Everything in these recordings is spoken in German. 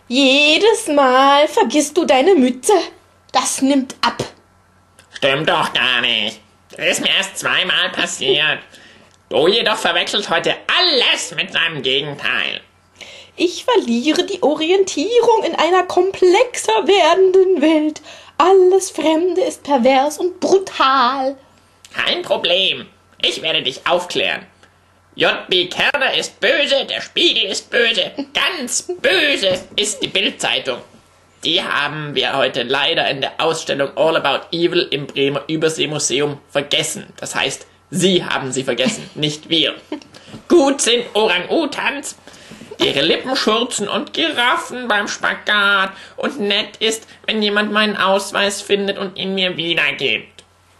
Jedes Mal vergisst du deine Mütze. Das nimmt ab. Stimmt doch gar nicht. Das ist mir erst zweimal passiert. Du jedoch verwechselst heute alles mit seinem Gegenteil. Ich verliere die Orientierung in einer komplexer werdenden Welt. Alles Fremde ist pervers und brutal. Kein Problem. Ich werde dich aufklären. J.B. Kerner ist böse, der Spiegel ist böse, ganz böse ist die Bild-Zeitung. Die haben wir heute leider in der Ausstellung All About Evil im Bremer Überseemuseum vergessen. Das heißt, sie haben sie vergessen, nicht wir. Gut sind Orang-Utans, ihre Lippen schurzen und Giraffen beim Spagat. Und nett ist, wenn jemand meinen Ausweis findet und ihn mir wiedergibt.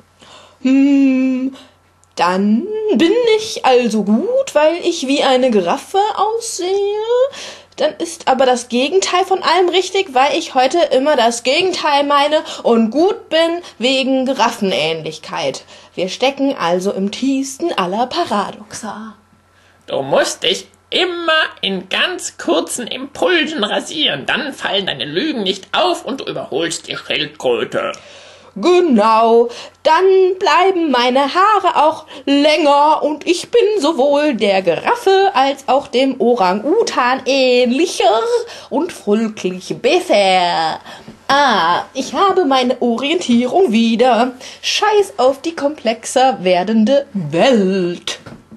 Dann bin ich also gut, weil ich wie eine Giraffe aussehe. Dann ist aber das Gegenteil von allem richtig, weil ich heute immer das Gegenteil meine und gut bin wegen Giraffenähnlichkeit. Wir stecken also im tiefsten aller Paradoxa. Du musst dich immer in ganz kurzen Impulsen rasieren. Dann fallen deine Lügen nicht auf und du überholst die Schildkröte. Genau, dann bleiben meine Haare auch länger und ich bin sowohl der Giraffe als auch dem Orang-Utan ähnlicher und folglich besser. Ich habe meine Orientierung wieder. Scheiß auf die komplexer werdende Welt.